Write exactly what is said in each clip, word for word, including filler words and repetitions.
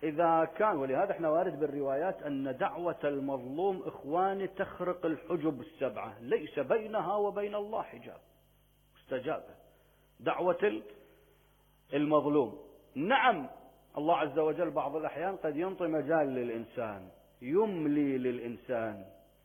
إذا كان، ولهذا احنا وارد بالروايات أن دعوة المظلوم إخواني تخرق الحجب السبعة، ليس بينها وبين الله حجاب، استجابة دعوة المظلوم. نعم الله عز وجل بعض الأحيان قد ينطي مجال للإنسان، يملي للإنسان،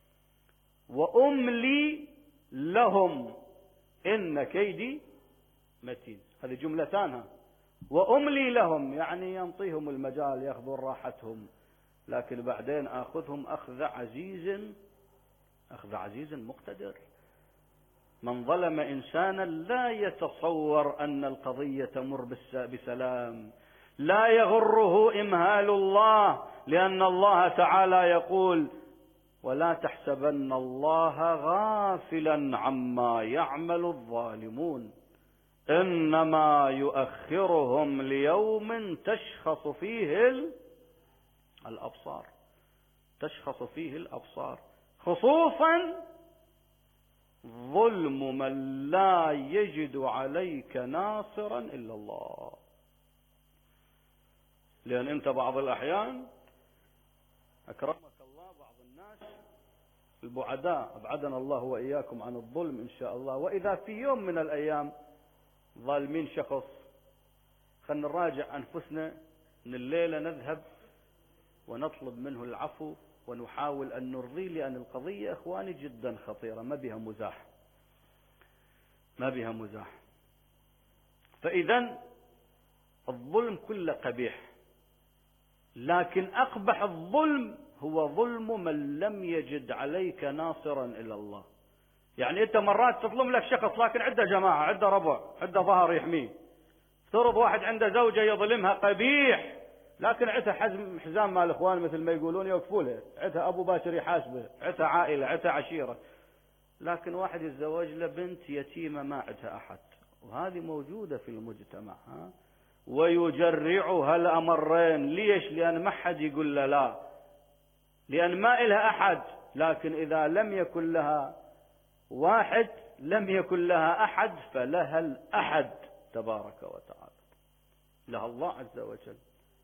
وأملي لهم إن كيدي متين، هذه جملتانها. وأملي لهم يعني ينطيهم المجال يأخذون راحتهم، لكن بعدين آخذهم أخذ عزيز أخذ عزيز مقتدر. من ظلم إنسانا لا يتصور أن القضية تمر بسلام، لا يغره إمهال الله، لأن الله تعالى يقول: ولا تحسبن الله غافلا عما يعمل الظالمون إنما يؤخرهم ليوم تشخص فيه الأبصار، تشخص فيه الأبصار، خصوصا ظلم من لا يجد عليك ناصرا إلا الله. لأن أنت بعض الأحيان أكرمك الله بعض الناس البعداء، أبعدنا الله وإياكم عن الظلم إن شاء الله، وإذا في يوم من الأيام ظالمين شخص، خلنا نراجع أنفسنا من الليلة، نذهب ونطلب منه العفو ونحاول أن نرضيه، لأن القضية إخواني جدا خطيرة، ما بها مزاح، ما بها مزاح. فإذا الظلم كله قبيح، لكن أقبح الظلم هو ظلم من لم يجد عليك ناصرا إلا الله. يعني أنت مرات تظلم لك شخص لكن عنده جماعة، عنده ربع، عنده ظهر يحميه. افترض واحد عنده زوجة يظلمها قبيح، لكن عتها حزم حزام مال الإخوان مثل ما يقولون يوقفوا له، عتها أبو باكر يحاسبه، عتها عائلة، عتها عشيرة. لكن واحد يتزوج له بنت يتيمة ما عندها أحد، وهذه موجودة في المجتمع، ها؟ ويجرعها الأمرين. ليش؟ لأن ما حد يقول له لا، لأن ما إلها أحد. لكن إذا لم يكن لها واحد، لم يكن لها أحد، فلها الأحد تبارك وتعالى، لها الله عز وجل.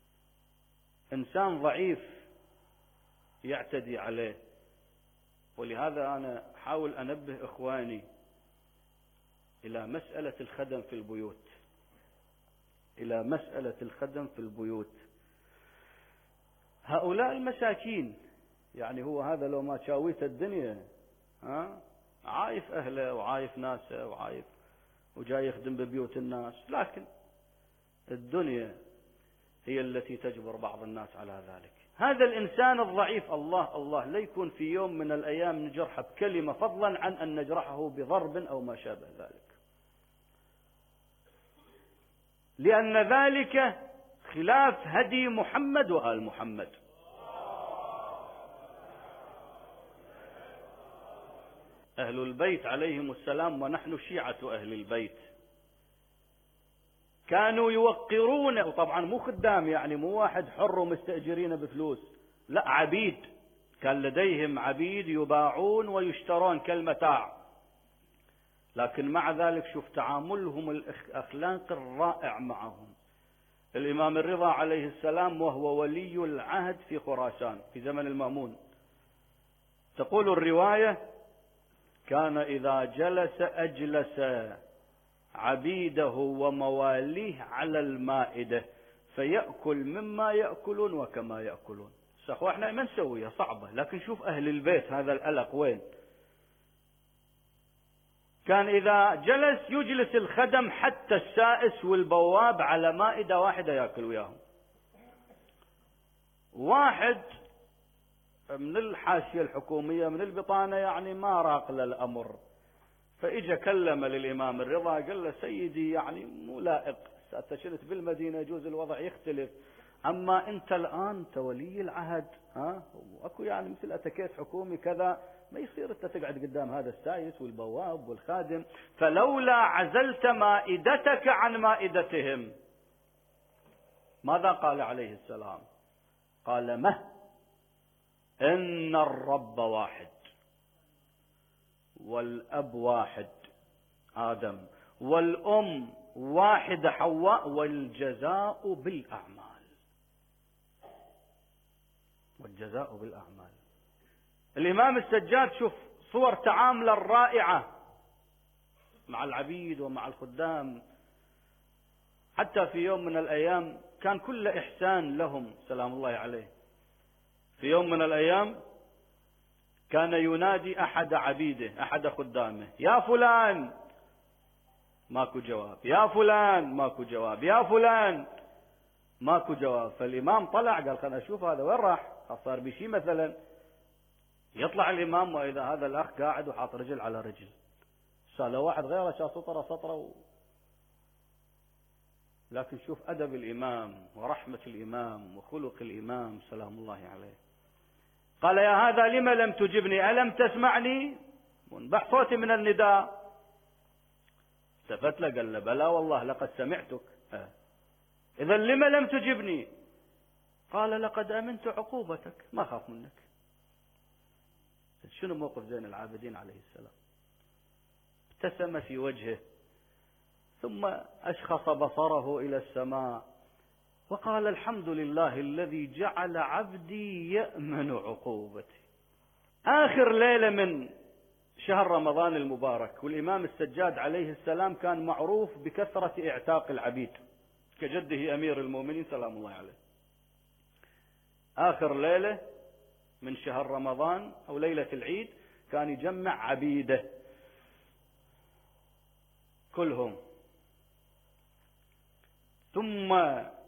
إنسان ضعيف يعتدي عليه، ولهذا أنا أحاول أنبه إخواني إلى مسألة الخدم في البيوت، إلى مسألة الخدم في البيوت. هؤلاء المساكين، يعني هو هذا لو ما شاويت الدنيا، ها، عايف أهله وعايف ناسه وعايف وجاي يخدم ببيوت الناس، لكن الدنيا هي التي تجبر بعض الناس على ذلك. هذا الإنسان الضعيف، الله الله لا يكون في يوم من الأيام نجرحه بكلمة، فضلا عن أن نجرحه بضرب أو ما شابه ذلك، لأن ذلك خلاف هدي محمد وآل محمد. أهل البيت عليهم السلام، ونحن شيعة أهل البيت، كانوا يوقرون، وطبعا مو خدام، يعني مو واحد حر ومستأجرين بفلوس، لا، عبيد، كان لديهم عبيد يباعون ويشترون كالمتاع. لكن مع ذلك شوف تعاملهم الأخلاق الرائع معهم. الإمام الرضا عليه السلام وهو ولي العهد في خراسان في زمن المأمون، تقول الرواية: كان إذا جلس أجلس عبيده ومواليه على المائدة فيأكل مما يأكلون وكما يأكلون. سخوا احنا ما نسويها، صعبة، لكن شوف أهل البيت هذا الألق وين. كان إذا جلس يجلس الخدم حتى السائس والبواب على مائدة واحدة يأكل وياهم. واحد من الحاشية الحكومية من البطانة يعني ما راق للأمر، فإجا كلم للإمام الرضا قال له: سيدي يعني مو لائق، ستشرت بالمدينة يجوز الوضع يختلف، أما أنت الآن أنت ولي العهد، ها، وأكو يعني مثل أتكيت حكومي كذا، ما يصير أنت تقعد قدام هذا السايس والبواب والخادم، فلولا عزلت مائدتك عن مائدتهم. ماذا قال عليه السلام؟ قال: مه إن الرب واحد والأب واحد آدم والأم واحدة حواء والجزاء بالأعمال. الجزاء بالأعمال. الإمام السجاد شوف صور تعامله الرائعة مع العبيد ومع الخدام، حتى في يوم من الأيام كان كل إحسان لهم سلام الله عليه. في يوم من الأيام كان ينادي أحد عبيده أحد خدامه: يا فلان، ماكو جواب، يا فلان ماكو جواب، يا فلان ماكو جواب. فالإمام طلع قال خلنا أشوف هذا وين راح، صار بشي مثلا. يطلع الإمام وإذا هذا الأخ قاعد وحاط رجل على رجل. سأله واحد غيره شاف سطرة سطرة و... لكن شوف أدب الإمام ورحمة الإمام وخلق الإمام سلام الله عليه. قال: يا هذا لم لم تجبني؟ ألم تسمعني؟ منبح صوتي من النداء. التفت له قال له: بلى والله لقد سمعتك. أه. إذا لم لم تجبني؟ قال: لقد أمنت عقوبتك، ما خاف منك. شنو موقف زين العابدين عليه السلام؟ ابتسم في وجهه ثم أشخص بصره إلى السماء وقال: الحمد لله الذي جعل عبدي يأمن عقوبتي. آخر ليلة من شهر رمضان المبارك، والإمام السجاد عليه السلام كان معروف بكثرة اعتاق العبيد كجده أمير المؤمنين سلام الله عليه. آخر ليلة من شهر رمضان أو ليلة العيد كان يجمع عبيده كلهم، ثم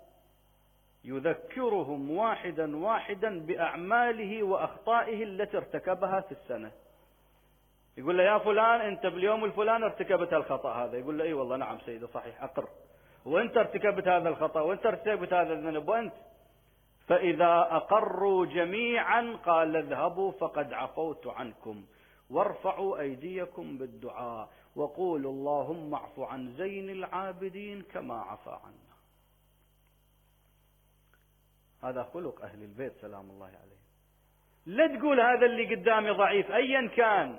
يذكرهم واحدا واحدا بأعماله وأخطائه التي ارتكبها في السنة. يقول له: يا فلان، أنت باليوم الفلاني ارتكبت الخطأ هذا. يقول له: أي والله نعم سيدي صحيح أقر. وأنت ارتكبت هذا الخطأ، وأنت ارتكبت هذا الذنب، وأنت. فإذا أقروا جميعا قال: اذهبوا فقد عفوت عنكم، وارفعوا أيديكم بالدعاء، وقولوا اللهم اعف عن زين العابدين كما عفى عنا. هذا خلق أهل البيت سلام الله عليه. لا تقول هذا اللي قدامي ضعيف أيا كان،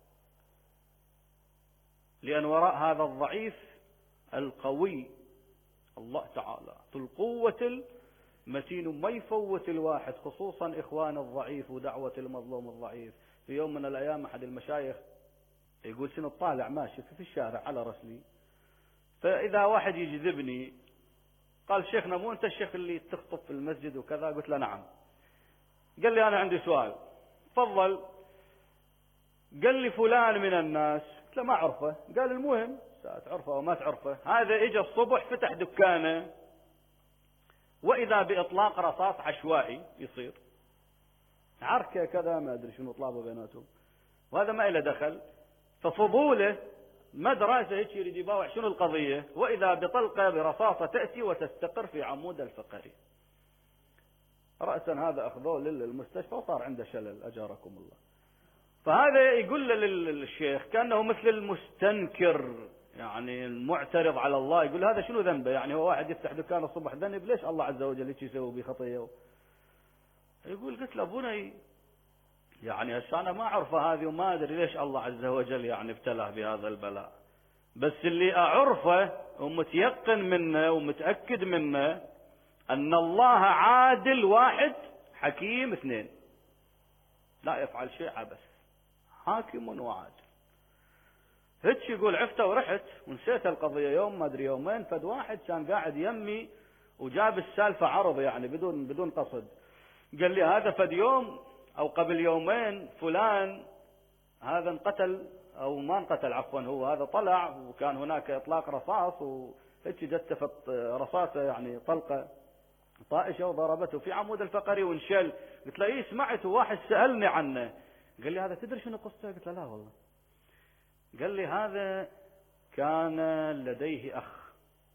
لأن وراء هذا الضعيف القوي الله تعالى ذو القوة المتين، ما يفوت الواحد، خصوصا إخوان الضعيف ودعوة المظلوم الضعيف. في يوم من الأيام أحد المشايخ يقول: شنو طالع ماشي في الشارع على رسلي، فإذا واحد يجذبني قال: شيخنا مو أنت الشيخ اللي تخطب في المسجد وكذا؟ قلت له: نعم. قال لي: أنا عندي سؤال. تفضل. قال لي: فلان من الناس. قلت له: ما أعرفه. قال: المهم تعرفه وما تعرفه، هذا إجا الصبح فتح دكانه وإذا بإطلاق رصاص عشوائي يصير عركة كذا، ما أدري شنو طلابه بيناتهم، وهذا ما إله دخل. ففضوله مدرسة هيك يريد يباوع شنو القضية، وإذا بطلقة برصاصة تأتي وتستقر في عمود الفقري. رأسا هذا أخذوه للمستشفى وصار عنده شلل أجاركم الله. فهذا يقول للشيخ كأنه مثل المستنكر، يعني المعترض على الله، يقول: هذا شنو ذنبه؟ يعني هو واحد يفتح دكان الصبح ذنب، ليش الله عز وجل هيك يسوي به خطية؟ يقول: قلت له: ابونا يعني هسه أنا ما أعرفه هذه وما أدري ليش الله عز وجل يعني ابتلاه بهذا البلاء، بس اللي أعرفه ومتيقن منه ومتأكد منه أن الله عادل واحد، حكيم اثنين، لا يفعل شيء عبث، حاكم وعادل. هيك يقول: عفته ورحت ونسيت القضية. يوم ما أدري يومين فد واحد كان قاعد يمي وجاب السالفة عرض يعني بدون بدون قصد. قال لي: هذا فد يوم أو قبل يومين فلان هذا انقتل أو ما انقتل عفوا، هو هذا طلع وكان هناك إطلاق رصاص وهيك جتفت رصاصة يعني طلقة طائشة وضربته في عمود الفقري وانشل. قلت له: إيه سمعت واحد سألني عنه. قال لي: هذا تدري شنو قصته؟ قلت له: لا والله. قال لي: هذا كان لديه أخ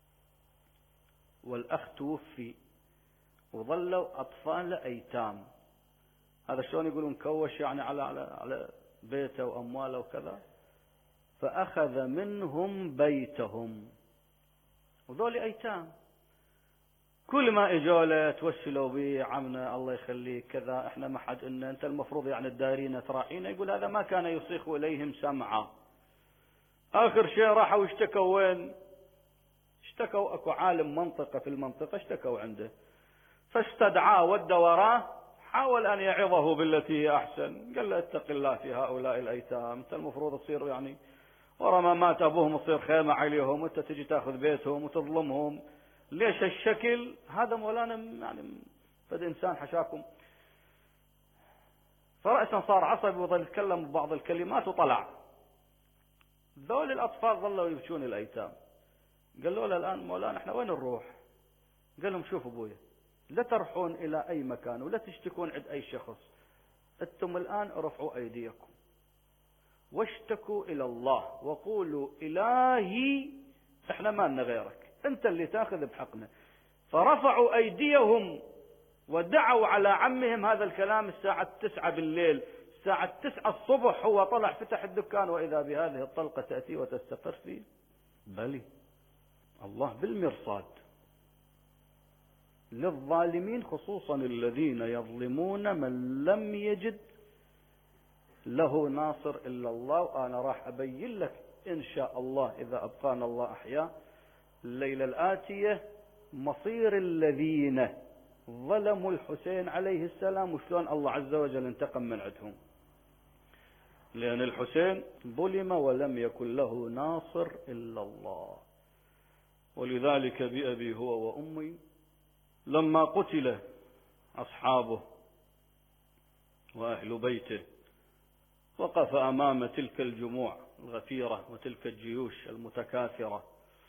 والأخ توفي وظلوا أطفال أيتام. هذا شلون يقولون كوش يعني على على على بيته وأمواله وكذا، فأخذ منهم بيتهم وذول أيتام. كل ما اجوا له توسلوا به: عمنا الله يخليك كذا، احنا ما حد إن انت المفروض يعني تدارينا تراعينا. يقول: هذا ما كان يصيخ اليهم سمعا. اخر شيء راحوا اشتكوا وين؟ اشتكوا اكو عالم منطقة في المنطقة اشتكوا عنده، فاستدعاه ودى وراه حاول أن يعظه بالتي هي أحسن، قال له اتق الله في هؤلاء الأيتام، أنت المفروض تصير يعني ورا ما مات أبوهم تصير خيمة عليهم وأنت تجي تأخذ بيتهم وتظلمهم، ليش الشكل هذا مولانا يعني فد إنسان حشاكم. فرأسا صار عصبي وظل يتكلم ببعض الكلمات وطلع. ذول الأطفال ظلوا يبكون الأيتام، قالوا له الآن مولانا احنا وين نروح؟ قال لهم شوفوا ابويا، لا تروحون إلى أي مكان ولا تشتكون عند أي شخص، أنتم الآن ارفعوا أيديكم واشتكوا إلى الله وقولوا إلهي احنا ما لنا غيرك، أنت اللي تاخذ بحقنا. فرفعوا أيديهم ودعوا على عمهم هذا الكلام الساعة تسعة بالليل. الساعة تسعة الصبح هو طلع فتح الدكان وإذا بهذه الطلقة تأتي وتستقر فيه. بلي الله بالمرصاد للظالمين، خصوصا الذين يظلمون من لم يجد له ناصر إلا الله. وأنا راح أبين لك إن شاء الله إذا أبقانا الله أحياء الليلة الآتية مصير الذين ظلموا الحسين عليه السلام وشلون الله عز وجل انتقم من عندهم، لأن الحسين ظلم ولم يكن له ناصر إلا الله. ولذلك بأبي هو وأمي لما قتل أصحابه وأهل بيته وقف أمام تلك الجموع الغفيرة وتلك الجيوش المتكاثرة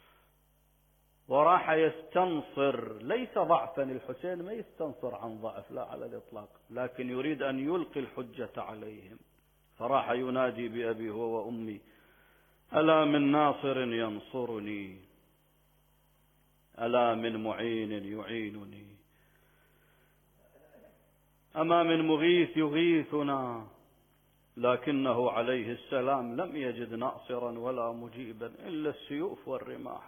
وراح يستنصر، ليس ضعفا، الحسين ما يستنصر عن ضعف لا على الإطلاق، لكن يريد أن يلقي الحجة عليهم. فراح ينادي بأبي هو وأمي ألا من ناصر ينصرني، ألا من معين يعينني، أما من مغيث يغيثنا، لكنه عليه السلام لم يجد ناصرا ولا مجيبا إلا السيوف والرماح.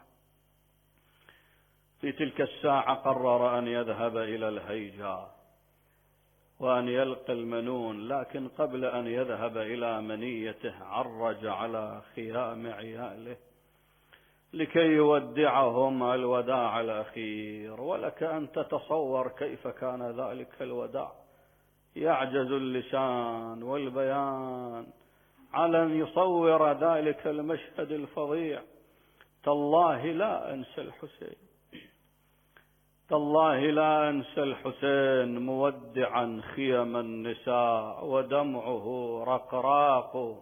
في تلك الساعة قرر أن يذهب إلى الهيجا وأن يلقى المنون، لكن قبل أن يذهب إلى منيته عرج على خيام عياله لكي يودعهم الوداع الأخير. ولك أن تتصور كيف كان ذلك الوداع، يعجز اللسان والبيان على أن يصور ذلك المشهد الفظيع. تالله لا أنسى الحسين، تالله لا أنسى الحسين مودعا خيم النساء ودمعه رقراق.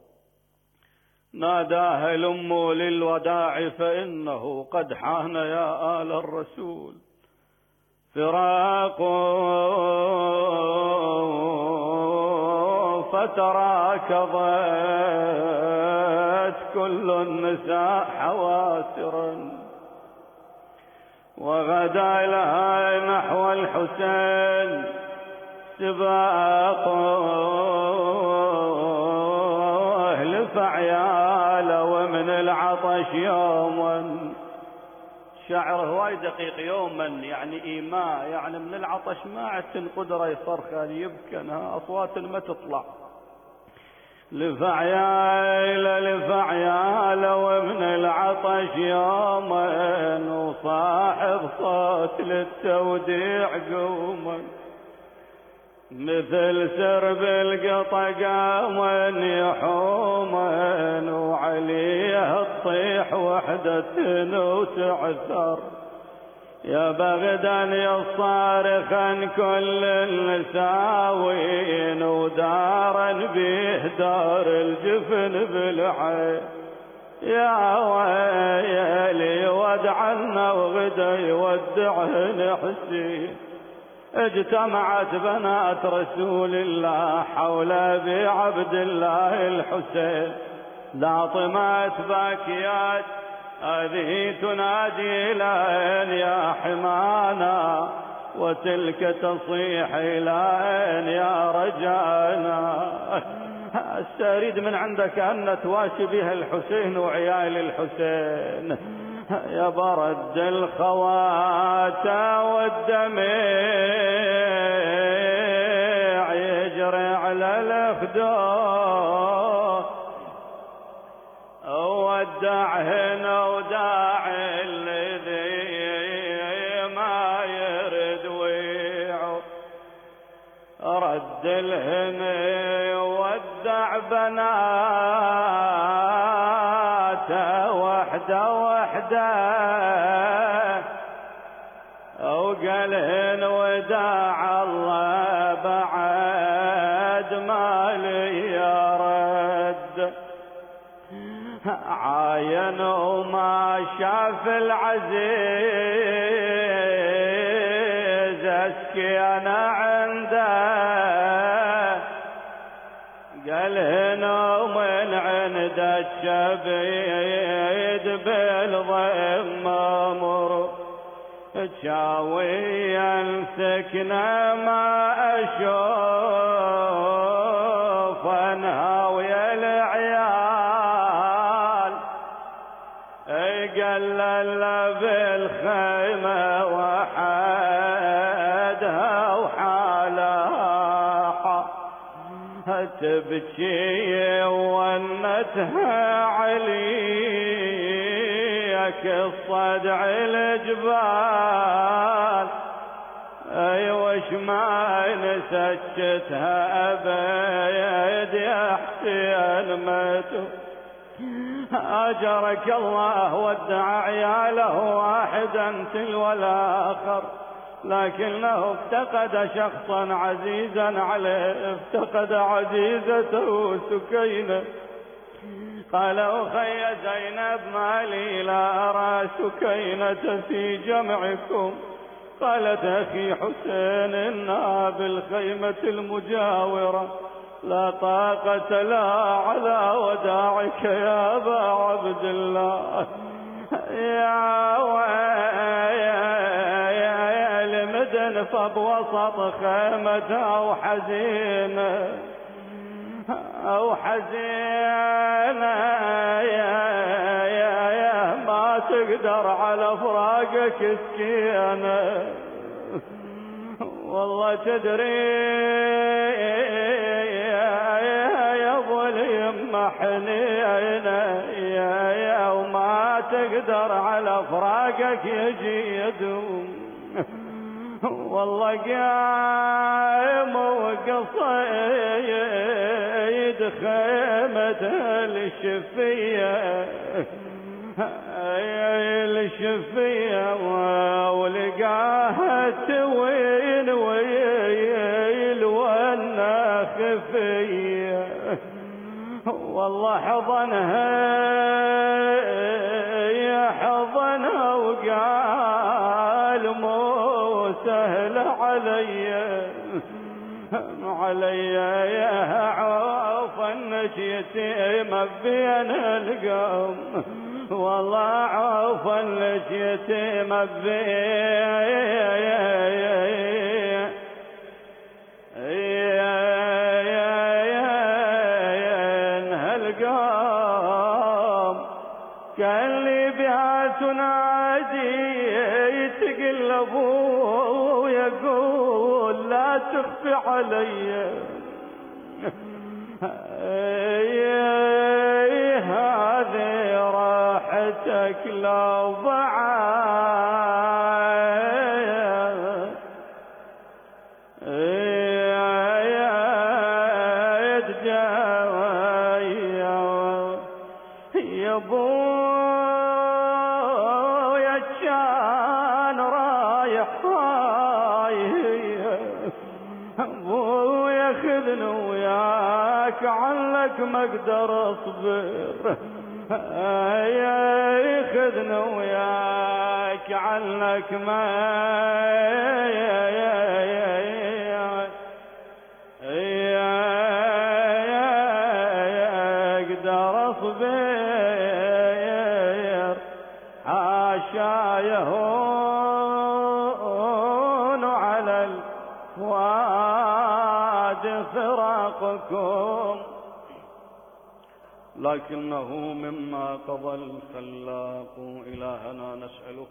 ناداه الأم للوداع فإنه قد حان يا آل الرسول فراق، فتراكضت كل النساء حواسرا وغدا لها نحو الحسين سباق. اهلف عياله ومن العطش يوما، شعر هواي دقيق، يوما يعني إيماء، يعني من العطش ما عدتن قدرة يصرخ يبكي أصوات ما تطلع. لفعياله لفعياله ومن العطش يوما وصاحب صوت للتوديع قوما، مثل سرب القطا قاما يحوما وعليه تطيح وحدة وتعثر. يا بغدا يصارخا كل النساوين ودارا به دار الجفن بالعين. يا ويلي ودعنا وغدا يودعهن حسين. اجتمعت بنات رسول الله حول ابي عبد الله الحسين، لاطمات باكيات هذه تنادي لين يا حمانا، وتلك تصيح لين يا رجانا. استريد من عندك أن تواشي بها الحسين وعيال الحسين. يا برد الخوات والدمع يجري على الأخدود، ودعهن وداع الذي ما يرد ويعو. رد الهني ودع بناته وحده وحده وقالهن وداع الله بعد ما لي يرد عاين وما شاف العزيز اسكن عنده قالهن ومن عند الشبيد بالضم مر شاويا سكنة ما أشوف انهاوي العيال قلل بالخيمة وحدها وحالها تبكي ونتها عليك الصدع الجبال اي وش ما نسجتها ابد يا حسين ماتوا اجرك الله ودع عياله واحدا تلو الاخر لكنه افتقد شخصا عزيزا عليه افتقد عزيزته سكينة قال أخي زينب ما لي لا أرى سكينة في جمعكم قالت أخي حسين إنها بالخيمة المجاورة لا طاقة لا على وداعك يا أبا عبد الله يا ويل مدن فبوسط خيمة أو حزينة أو حزينة يا يا يا ما تقدر على فراقك سكينة والله تدري يا ظل يما حنينة يا يا وما تقدر على فراقك يجي يدوم والله قايم وقصيد خيمة الشفية الشفية ولقاها توين ويل وانا خفية والله حضنها يا حضنها وقال مو سهل علي علي يا عوف النشيتي ما بين القوم والله عوف النشيتي ما بين القوم كان لي بها تنادي يتقلبوا ويقول لا تخفي علي هذه راحتك لو ضاعت يا ابويا كان رايح ابويا خذني وياك عنك ما اقدر اصبر يا خذني وياك عنك ما اقدر اصبر حاشا يهون على الفؤاد فراقكم لكنه مما قضى الخلاق إلهنا نسألك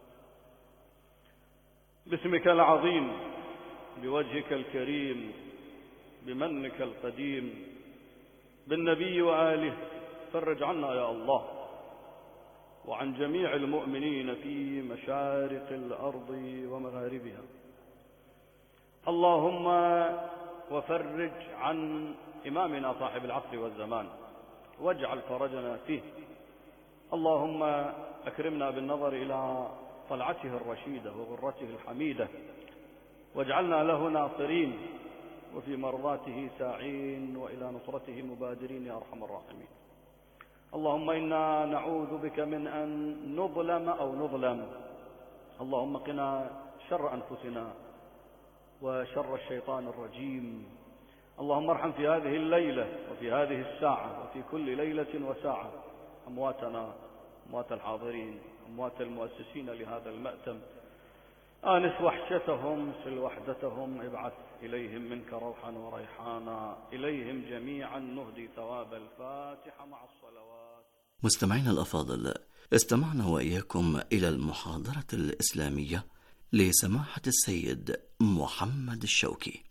باسمك العظيم بوجهك الكريم بمنك القديم بالنبي وآله فرج عنا يا الله وعن جميع المؤمنين في مشارق الأرض ومغاربها. اللهم وفرج عن إمامنا صاحب العصر والزمان واجعل فرجنا فيه. اللهم أكرمنا بالنظر إلى طلعته الرشيدة وغرته الحميدة، واجعلنا له ناصرين وفي مرضاته ساعين وإلى نصرته مبادرين يا أرحم الراحمين. اللهم إنا نعوذ بك من أن نظلم أو نظلم. اللهم قنا شر أنفسنا وشر الشيطان الرجيم. اللهم ارحم في هذه الليلة وفي هذه الساعة وفي كل ليلة وساعة أمواتنا، أموات الحاضرين، أموات المؤسسين لهذا المأتم. آنس وحشتهم، سل وحدتهم، ابعث إليهم منك روحا وريحانا، إليهم جميعا نهدي ثواب الفاتحة مع الصلوات. مستمعينا الأفاضل، استمعنا وإياكم إلى المحاضرة الإسلامية لسماحة السيد محمد الشوكي.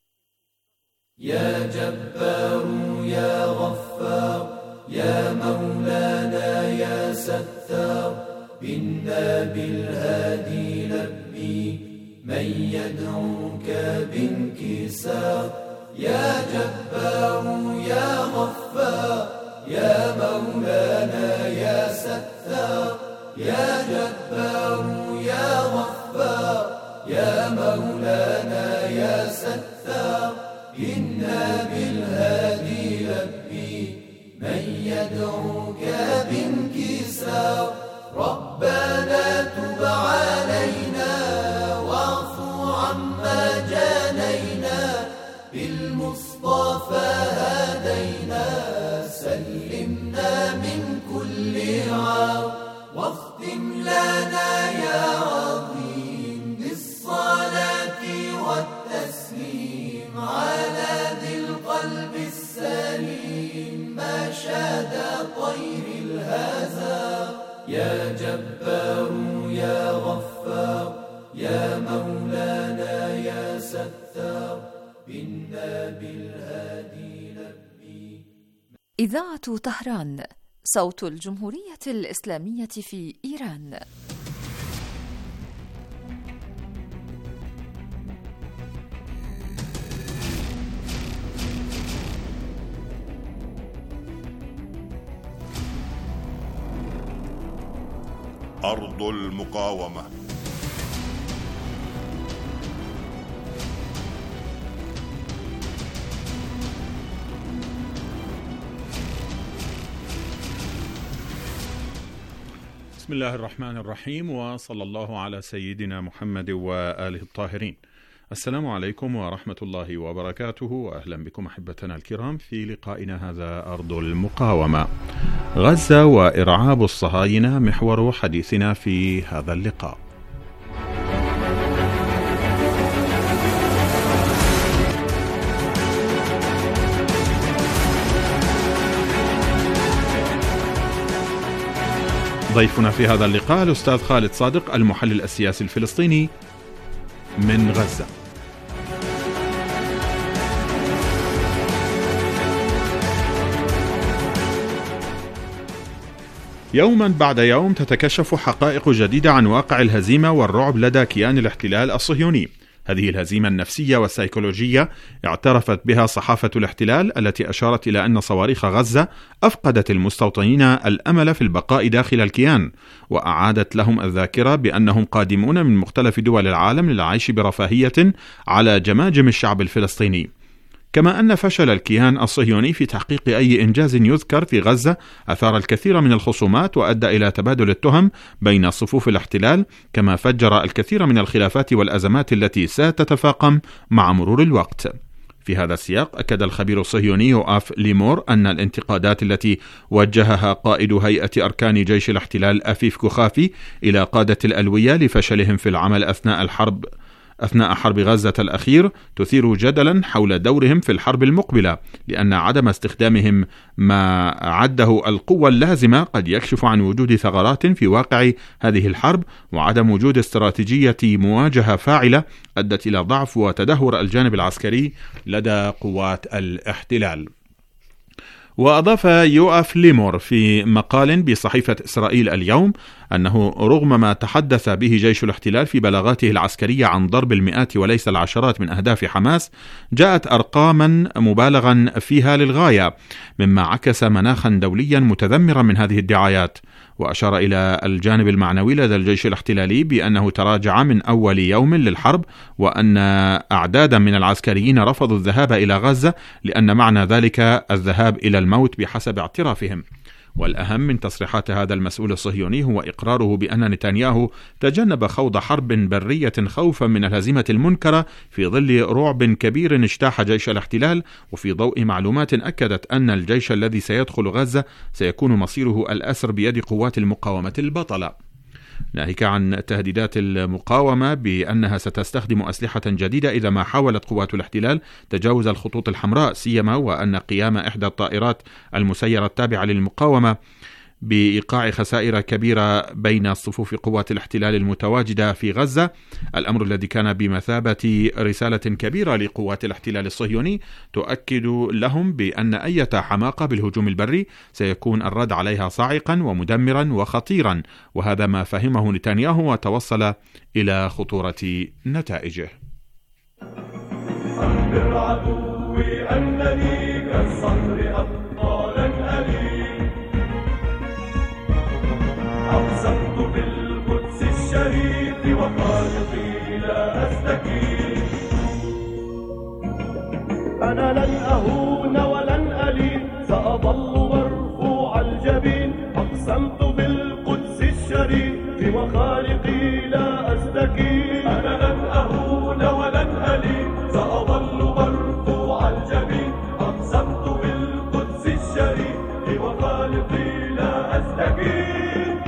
يا جبار يا غفار يا مولانا يا ستار، بنا بالهادي لبي من يدعوك بانكسار. يا جبار يا غفار يا مولانا يا ستار، يا جبار يا غفار يا مولانا يا ستار، إنا بالهادي لبي من يدعوك بانكسار. ربنا تب علينا واعفو عما جانينا، بالمصطفى هدينا سلمنا من كل عار. واختم لنا يا عظيم بالصلاة والتسليم على ذي القلب السليم ما شاد طير الهزار. يا جبار يا غفار يا مولانا يا ستار، بنا بالهادي لبي. إذاعة طهران، صوت الجمهورية الإسلامية في إيران. أرض المقاومة. بسم الله الرحمن الرحيم، وصلى الله على سيدنا محمد وآله الطاهرين. السلام عليكم ورحمة الله وبركاته، وأهلا بكم أحبتنا الكرام في لقائنا هذا أرض المقاومة. غزة وإرعاب الصهاينة محور حديثنا في هذا اللقاء. ضيفنا في هذا اللقاء الأستاذ خالد صادق، المحلل السياسي الفلسطيني من غزة. يوما بعد يوم تتكشف حقائق جديدة عن واقع الهزيمة والرعب لدى كيان الاحتلال الصهيوني. هذه الهزيمة النفسية والسيكولوجية اعترفت بها صحافة الاحتلال، التي أشارت إلى أن صواريخ غزة أفقدت المستوطنين الأمل في البقاء داخل الكيان، وأعادت لهم الذاكرة بأنهم قادمون من مختلف دول العالم للعيش برفاهية على جماجم الشعب الفلسطيني. كما أن فشل الكيان الصهيوني في تحقيق أي إنجاز يذكر في غزة أثار الكثير من الخصومات وأدى إلى تبادل التهم بين صفوف الاحتلال، كما فجر الكثير من الخلافات والأزمات التي ستتفاقم مع مرور الوقت. في هذا السياق أكد الخبير الصهيوني آف ليمور أن الانتقادات التي وجهها قائد هيئة أركان جيش الاحتلال أفيف كوخافي إلى قادة الألوية لفشلهم في العمل أثناء الحرب أثناء حرب غزة الأخير تثير جدلا حول دورهم في الحرب المقبلة، لأن عدم استخدامهم ما عده القوة اللازمة قد يكشف عن وجود ثغرات في واقع هذه الحرب، وعدم وجود استراتيجية مواجهة فاعلة أدت إلى ضعف وتدهور الجانب العسكري لدى قوات الاحتلال. وأضاف يوآف ليمور في مقال بصحيفة إسرائيل اليوم أنه رغم ما تحدث به جيش الاحتلال في بلاغاته العسكرية عن ضرب المئات وليس العشرات من أهداف حماس، جاءت أرقاما مبالغا فيها للغاية، مما عكس مناخا دوليا متذمرا من هذه الدعايات. وأشار إلى الجانب المعنوي لدى الجيش الاحتلالي بأنه تراجع من أول يوم للحرب، وأن أعدادا من العسكريين رفضوا الذهاب إلى غزة لأن معنى ذلك الذهاب إلى الموت بحسب اعترافهم. والأهم من تصريحات هذا المسؤول الصهيوني هو إقراره بأن نتنياهو تجنب خوض حرب برية خوفا من الهزيمة المنكرة في ظل رعب كبير اجتاح جيش الاحتلال، وفي ضوء معلومات أكدت أن الجيش الذي سيدخل غزة سيكون مصيره الأسر بيد قوات المقاومة البطلة. ناهيك عن تهديدات المقاومة بأنها ستستخدم أسلحة جديدة إذا ما حاولت قوات الاحتلال تجاوز الخطوط الحمراء، سيما وأن قيام إحدى الطائرات المسيرة التابعة للمقاومة بإيقاع خسائر كبيرة بين صفوف قوات الاحتلال المتواجدة في غزة، الأمر الذي كان بمثابة رسالة كبيرة لقوات الاحتلال الصهيوني تؤكد لهم بأن أي حماقة بالهجوم البري سيكون الرد عليها صاعقا ومدمرا وخطيرا، وهذا ما فهمه نتنياهو وتوصل إلى خطورة نتائجه. أخبر عدوي أنني كالصخر أبطالا أليم، أقسمت بالقدس الشريف وخالقي لا أستكين، أنا لن أهون ولن ألين، سأظل مرفوع الجبين، أقسمت بالقدس الشريف وخالقي لا أستكين، أنا لن أهون ولن ألين، سأظل مرفوع الجبين، أقسمت بالقدس الشريف وخالقي لا أستكين.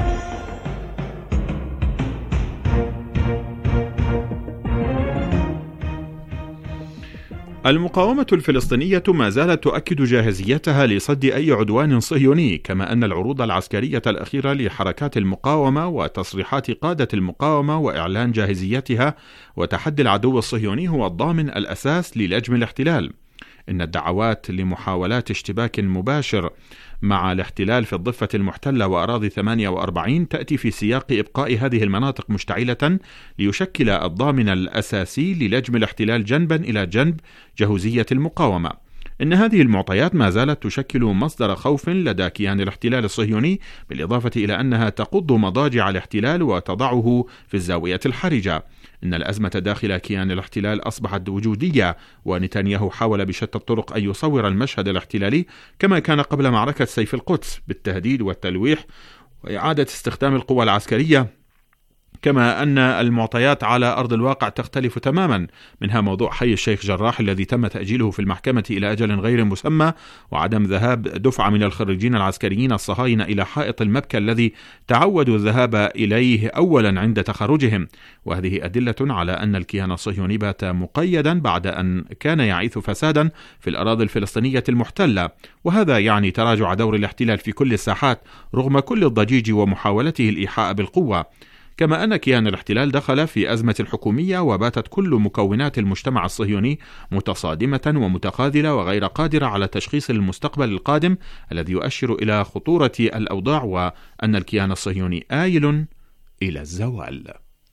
المقاومة الفلسطينية ما زالت تؤكد جاهزيتها لصد أي عدوان صهيوني، كما أن العروض العسكرية الأخيرة لحركات المقاومة وتصريحات قادة المقاومة وإعلان جاهزيتها وتحدي العدو الصهيوني هو الضامن الأساس للجم الاحتلال. إن الدعوات لمحاولات اشتباك مباشر مع الاحتلال في الضفة المحتلة وأراضي ثمانية وأربعين تأتي في سياق إبقاء هذه المناطق مشتعلة ليشكل الضامن الأساسي للجم الاحتلال جنبا إلى جنب جهوزية المقاومة. إن هذه المعطيات ما زالت تشكل مصدر خوف لدى كيان الاحتلال الصهيوني، بالإضافة إلى أنها تقض مضاجع الاحتلال وتضعه في الزاوية الحرجة. إن الأزمة داخل كيان الاحتلال أصبحت وجودية، ونتنياهو حاول بشتى الطرق أن يصور المشهد الاحتلالي كما كان قبل معركة سيف القدس بالتهديد والتلويح وإعادة استخدام القوى العسكرية، كما أن المعطيات على أرض الواقع تختلف تماما، منها موضوع حي الشيخ جراح الذي تم تأجيله في المحكمة إلى أجل غير مسمى، وعدم ذهاب دفعة من الخريجين العسكريين الصهاينة إلى حائط المبكى الذي تعودوا الذهاب إليه أولا عند تخرجهم. وهذه أدلة على أن الكيان الصهيوني بات مقيدا بعد أن كان يعيث فسادا في الأراضي الفلسطينية المحتلة، وهذا يعني تراجع دور الاحتلال في كل الساحات رغم كل الضجيج ومحاولته الإيحاء بالقوة. كما أن كيان الاحتلال دخل في أزمة الحكومية، وباتت كل مكونات المجتمع الصهيوني متصادمة ومتخاذلة وغير قادرة على تشخيص المستقبل القادم الذي يؤشر إلى خطورة الأوضاع، وأن الكيان الصهيوني آيل إلى الزوال.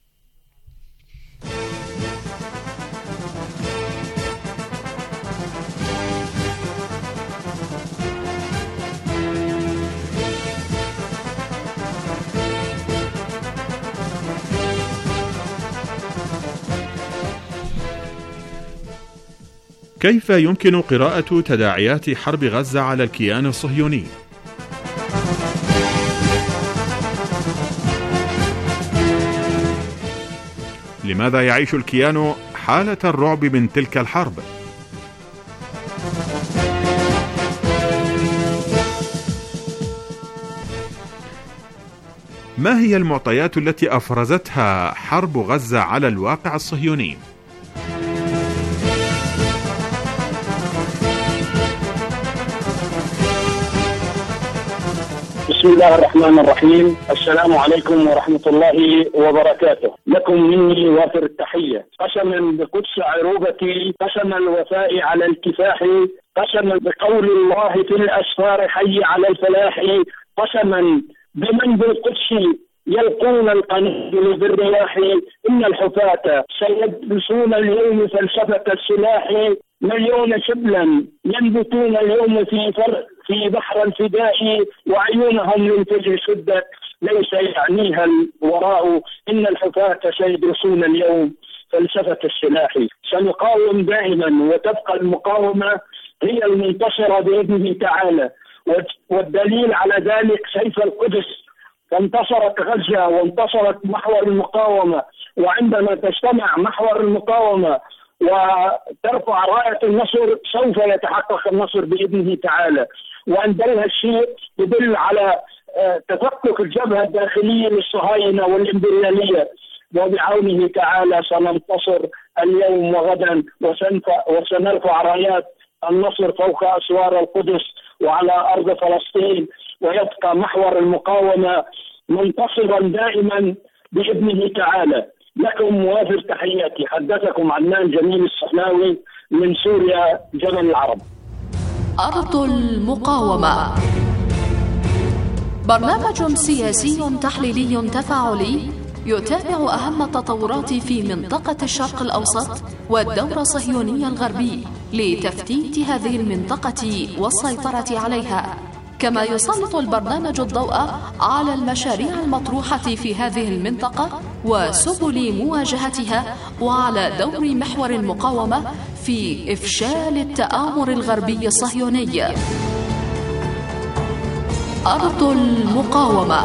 كيف يمكن قراءة تداعيات حرب غزة على الكيان الصهيوني؟ لماذا يعيش الكيان حالة الرعب من تلك الحرب؟ ما هي المعطيات التي أفرزتها حرب غزة على الواقع الصهيوني؟ بسم الله الرحمن الرحيم. السلام عليكم ورحمة الله وبركاته. لكم مني وافر التحية. قسما بقدس عروبتي، قسما الوفاء على الكفاح، قسما بقول الله في الأسفار حي على الفلاح، قسما بمن بالقدس يلقون القنابل بالرياح، إن الحفاة سيلبسون اليوم فلسفة السلاح، مليون شبلا ينبتون اليوم في فر في بحر الفداء، وعيونهم للفجر سدت ليس يعنيها الوراء، إن الحفاة سيدرسون اليوم فلسفة السلاح. سنقاوم دائما وتبقى المقاومة هي المنتصرة بإذنه تعالى، والدليل على ذلك سيف القدس، فانتصرت غزة وانتصرت محور المقاومة، وعندما تجتمع محور المقاومة وترفع راية النصر سوف يتحقق النصر بإذنه تعالى. وأندلها الشيء يدل على تفكك الجبهة الداخلية للصهاينة والإمبريالية، وبعونه تعالى سننتصر اليوم وغدا، وسنرفع رايات النصر فوق أسوار القدس وعلى أرض فلسطين، ويبقى محور المقاومة منتصرا دائما بإذنه تعالى. لكم وافر تحياتي. حدثكم عدنان جميل الصحناوي من سوريا جبل العرب. أرض المقاومة، برنامج سياسي تحليلي تفاعلي يتابع أهم التطورات في منطقة الشرق الأوسط والدور الصهيوني الغربي لتفتيت هذه المنطقة والسيطرة عليها، كما يسلط البرنامج الضوء على المشاريع المطروحة في هذه المنطقة وسبل مواجهتها، وعلى دور محور المقاومة في إفشال التآمر الغربي الصهيوني. أرض المقاومة.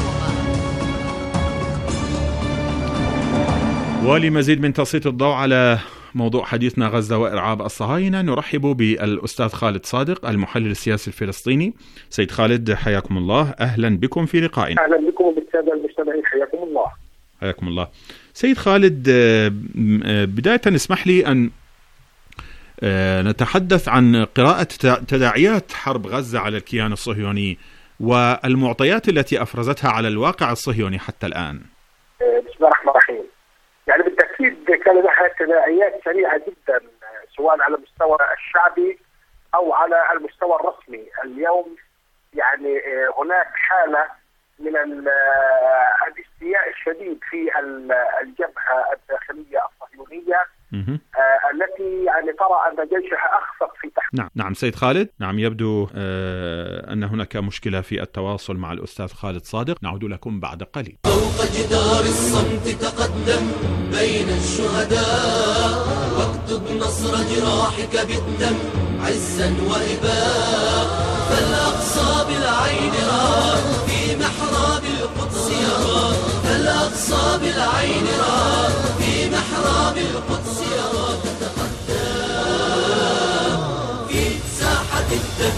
ولمزيد من تسليط الضوء على موضوع حديثنا غزة وإرعاب الصهاينة نرحب بالأستاذ خالد صادق المحلل السياسي الفلسطيني. سيد خالد حياكم الله، أهلا بكم في لقائنا. أهلا بكم وبالسادة المستمعين، حياكم الله. حياكم الله. سيد خالد، بداية اسمح لي أن نتحدث عن قراءة تداعيات حرب غزة على الكيان الصهيوني والمعطيات التي أفرزتها على الواقع الصهيوني حتى الآن. بسم الله الرحمن الرحيم. يعني بالتأكيد كان لها تداعيات سريعة جدا سواء على المستوى الشعبي أو على المستوى الرسمي. اليوم يعني هناك حالة من الاستياء الشديد في الجبهة الداخلية الصهيونية آه التي يعني ترى أن جيشها أخفق في تحقيق. نعم نعم سيد خالد، نعم يبدو آه أن هناك مشكلة في التواصل مع الأستاذ خالد صادق. نعود لكم بعد قليل. فوق جدار الصمت تقدم بين الشهداء، واكتب نصر جراحك بالدم عزا وإباء، فالأقصى بالعين راه في محراب القدس يرى، فالأقصى بالعين راه في محراب القدس يرى، تتقدم في ساحة الدم.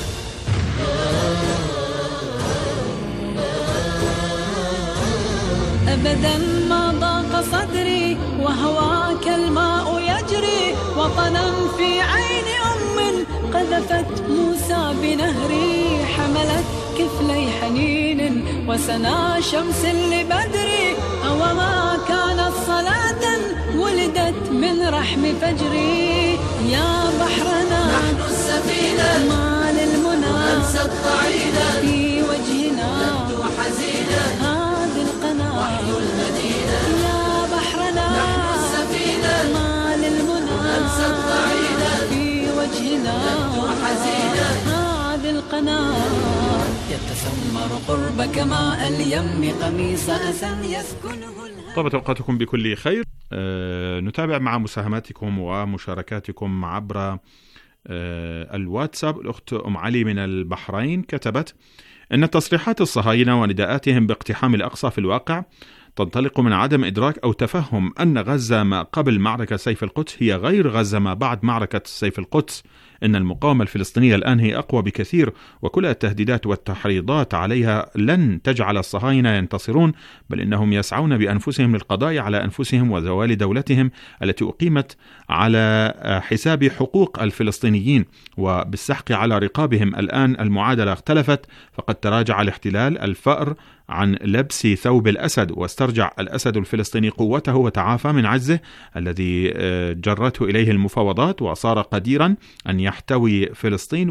أبدا ما ضاق صدري وهواك الماء يجري، وطنا في عين أم قذفت موسى بنهري، حملت كفلي حنين وسنا شمس لبدري، أوما كانت صلاة ولدت من رحم فجري. يا بحرنا نحن السفينة ما للمنى أنسى الطعينة في وجهنا نبدو حزينة هذه القناة وحي المدينة. يا بحرنا نحن السفينة ما للمنى أنسى الطعينة في وجهنا نبدو حزينة هذه القناة. يتسمر قربك ماء اليم قميص أسى يسكنه. طابت أوقاتكم بكل خير. أه نتابع مع مساهماتكم ومشاركاتكم عبر أه الواتساب. الأخت أم علي من البحرين كتبت إن تصريحات الصهاينة ونداءاتهم باقتحام الأقصى في الواقع تنطلق من عدم إدراك أو تفهم أن غزة ما قبل معركة سيف القدس هي غير غزة ما بعد معركة سيف القدس. إن المقاومة الفلسطينية الآن هي أقوى بكثير، وكل التهديدات والتحريضات عليها لن تجعل الصهاينة ينتصرون، بل إنهم يسعون بأنفسهم للقضاء على أنفسهم وزوال دولتهم التي أقيمت على حساب حقوق الفلسطينيين وبالسحق على رقابهم. الآن المعادلة اختلفت، فقد تراجع الاحتلال الفأر عن لبس ثوب الأسد، واسترجع الأسد الفلسطيني قوته وتعافى من عجزه الذي جرته إليه المفاوضات، وصار قديرا أن يحتوي فلسطين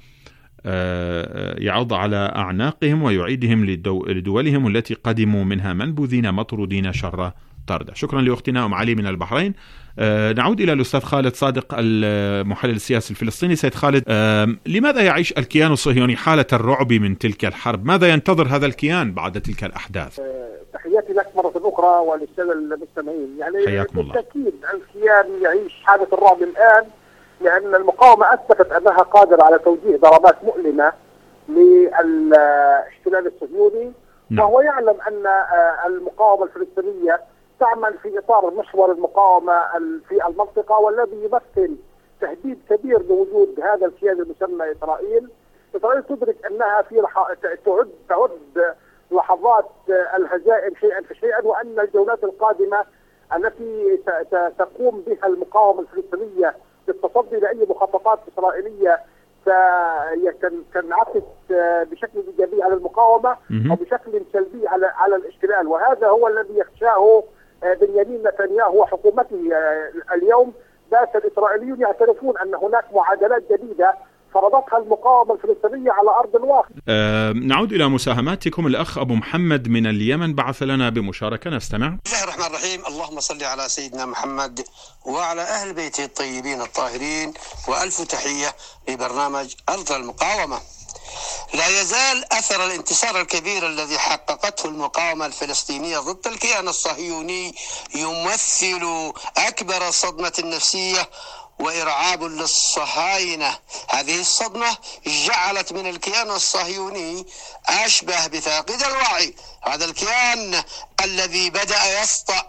ويعض على أعناقهم ويعيدهم لدولهم التي قدموا منها منبوذين مطرودين شر طردة. شكرا لأختنا أم علي من البحرين. أه نعود إلى الأستاذ خالد صادق المحلل السياسي الفلسطيني. سيد خالد، أه لماذا يعيش الكيان الصهيوني حالة الرعب من تلك الحرب؟ ماذا ينتظر هذا الكيان بعد تلك الأحداث؟ تحياتي لك مرة أخرى وللسادة المستمعين. يعني حياكم الله. بالتأكيد الكيان يعيش حالة الرعب الآن، لأن المقاومة أثبتت أنها قادرة على توجيه ضربات مؤلمة للاحتلال الصهيوني، وهو يعلم أن المقاومة الفلسطينية تعمل في إطار محور المقاومة في المنطقة، والذي يمثل تهديد كبير لوجود هذا الكيان المسمى إسرائيل. إسرائيل تدرك أنها في لح... تعد تعد لحظات الهزائم شيئا فشيئا، وأن الجولات القادمة التي تقوم بها المقاومة الفلسطينية للتصدي لأي مخططات إسرائيلية تنعكس بشكل إيجابي على المقاومة وبشكل سلبي على على الاحتلال، وهذا هو الذي يخشاه بنيامين نتنياهو وحكومته اليوم. بات الإسرائيليون يعترفون أن هناك معادلات جديدة فرضتها المقاومة الفلسطينية على أرض الواقع. أه نعود إلى مساهماتكم. الأخ أبو محمد من اليمن بعث لنا بمشاركة، نستمع. بسم الله الرحمن الرحيم. اللهم صل على سيدنا محمد وعلى أهل بيته الطيبين الطاهرين، وألف تحية لبرنامج أرض المقاومة. لا يزال أثر الانتصار الكبير الذي حققته المقاومة الفلسطينية ضد الكيان الصهيوني يمثل أكبر صدمة نفسية وإرعاب للصهاينة. هذه الصدمة جعلت من الكيان الصهيوني أشبه بفاقد الوعي. هذا الكيان الذي بدأ يسطأ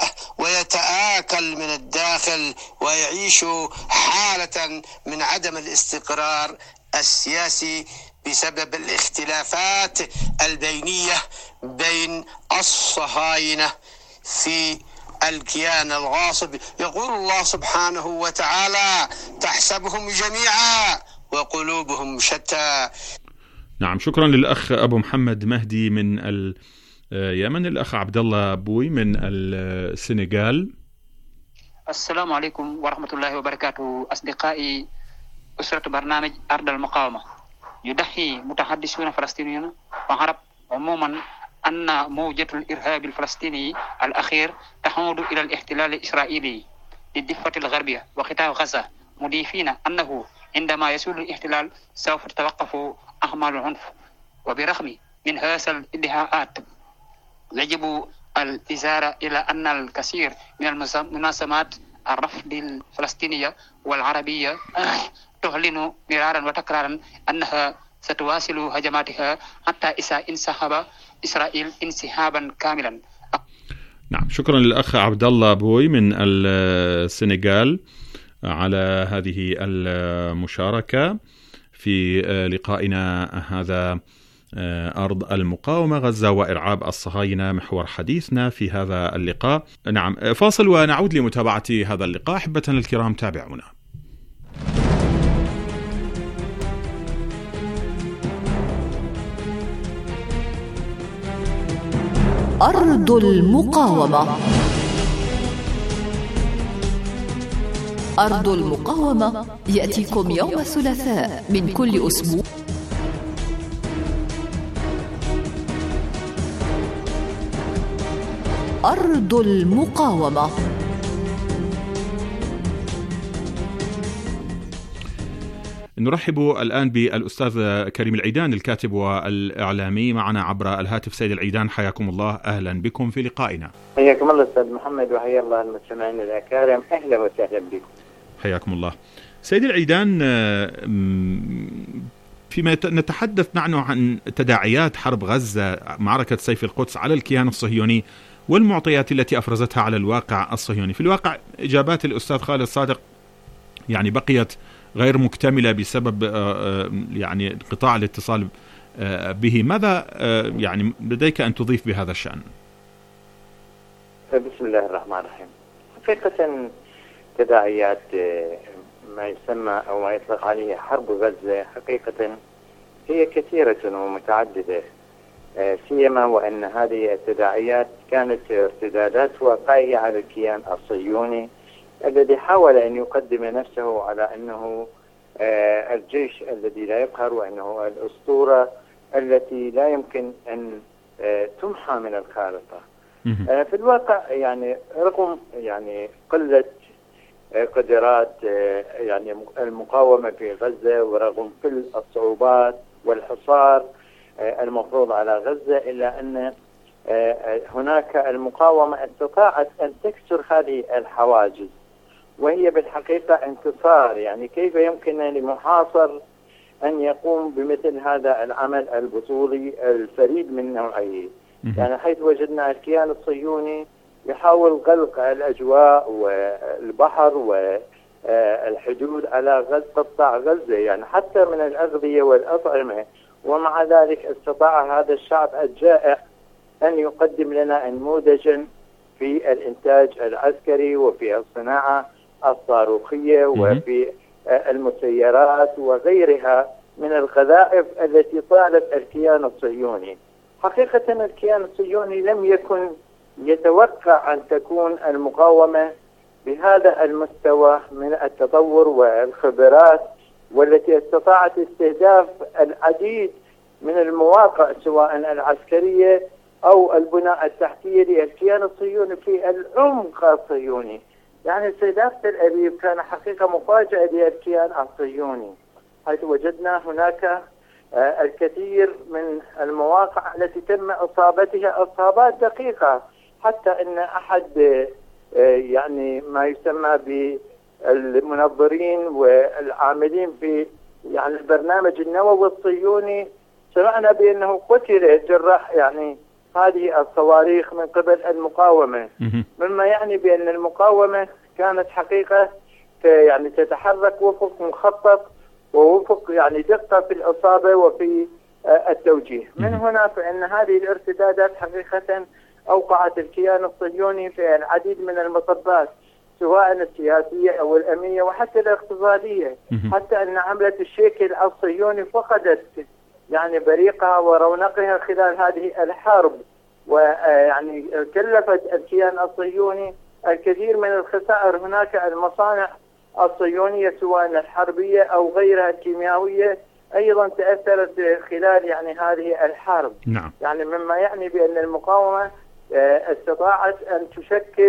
ويتآكل من الداخل ويعيش حالة من عدم الاستقرار السياسي بسبب الاختلافات البينية بين الصهاينة في الكيان الغاصب. يقول الله سبحانه وتعالى: تحسبهم جميعا وقلوبهم شتى. نعم، شكرا للأخ أبو محمد مهدي من اليمن. الأخ عبد الله بوي من السنغال. السلام عليكم ورحمة الله وبركاته. أصدقائي أسرة برنامج أرض المقاومة، يدحي متحدثون فلسطينيون وعرب عموما أن موجة الإرهاب الفلسطيني الأخير تعود إلى الاحتلال الإسرائيلي للضفة الغربية وقطاع غزة، مضيفين أنه عندما يسود الاحتلال سوف تتوقف أعمال العنف. وبرغم من هذه الادعاءات يجب الإشارة إلى أن الكثير من المنظمات الرفض الفلسطينية والعربية تعلن مرارا وتكرارا أنها ستواصل هجماتها حتى إذا انسحب إسرائيل انسحابا كاملا. نعم، شكرا للأخ عبد الله بوي من السنغال على هذه المشاركة في لقائنا هذا أرض المقاومة غزة وإرعاب الصهاينة، محور حديثنا في هذا اللقاء. نعم، فاصل ونعود لمتابعة هذا اللقاء. أحبتنا الكرام تابعونا. أرض المقاومة. أرض المقاومة يأتيكم يوم الثلاثاء من كل أسبوع. أرض المقاومة. نرحب الآن بالأستاذ كريم العيدان الكاتب والإعلامي معنا عبر الهاتف. سيد العيدان، حياكم الله، أهلا بكم في لقائنا. حياكم الله أستاذ محمد، وحيا الله المستمعين الأكارم، أهلا وسهلا بكم. حياكم الله. سيد العيدان، فيما نتحدث نحن عن تداعيات حرب غزة، معركة سيف القدس على الكيان الصهيوني، والمعطيات التي أفرزتها على الواقع الصهيوني. في الواقع إجابات الأستاذ خالد صادق يعني بقيت غير مكتملة بسبب يعني انقطاع الاتصال به. ماذا يعني لديك أن تضيف بهذا الشأن؟ بسم الله الرحمن الرحيم. حقيقة تداعيات ما يسمى أو ما يطلق عليه حرب غزة حقيقة هي كثيرة ومتعددة، سيما وأن هذه التداعيات كانت ارتدادات واقعية على الكيان الصهيوني الذي حاول أن يقدم نفسه على أنه الجيش الذي لا يقهر، وأنه الأسطورة التي لا يمكن أن تمحى من الخارطة. في الواقع يعني رغم يعني قلة قدرات يعني المقاومة في غزة، ورغم كل الصعوبات والحصار المفروض على غزة، إلا أن هناك المقاومة استطاعت أن تكسر هذه الحواجز، وهي بالحقيقة انتصار. يعني كيف يمكن لمحاصر أن يقوم بمثل هذا العمل البطولي الفريد من نوعه؟ يعني حيث وجدنا الكيان الصهيوني يحاول غلق الأجواء والبحر والحدود على غزة، قطاع غزة، يعني حتى من الأغذية والأطعمة، ومع ذلك استطاع هذا الشعب الجائع أن يقدم لنا نموذجا في الإنتاج العسكري وفي الصناعة الصاروخية وفي المسيرات وغيرها من القذائف التي طالت الكيان الصهيوني. حقيقة الكيان الصهيوني لم يكن يتوقع أن تكون المقاومة بهذا المستوى من التطور والخبرات، والتي استطاعت استهداف العديد من المواقع سواء العسكرية أو البناء التحتية للكيان الصهيوني في العمق الصهيوني. يعني استهداف تل أبيب كان حقيقة مفاجأة للكيان الصهيوني، حيث وجدنا هناك الكثير من المواقع التي تم إصابتها إصابات دقيقة، حتى أن أحد يعني ما يسمى بالمنظرين والعاملين في يعني البرنامج النووي الصهيوني سمعنا بأنه قتل جراح يعني هذه الصواريخ من قبل المقاومة، مما يعني بأن المقاومة كانت حقيقة يعني تتحرك وفق مخطط ووفق يعني دقة في الإصابة وفي التوجيه. من هنا فإن هذه الارتدادات حقيقة أوقعت الكيان الصهيوني في العديد من المطبات، سواء السياسية أو الأمنية وحتى الاقتصادية، حتى أن عملة الشيكل الصهيوني فقدت يعني بريقها ورونقها خلال هذه الحرب، ويعني كلفت الكيان الصهيوني الكثير من الخسائر. هناك المصانع الصهيونية سواء الحربية أو غيرها الكيميائية أيضا تأثرت خلال يعني هذه الحرب. نعم. يعني مما يعني بأن المقاومة استطاعت أن تشكل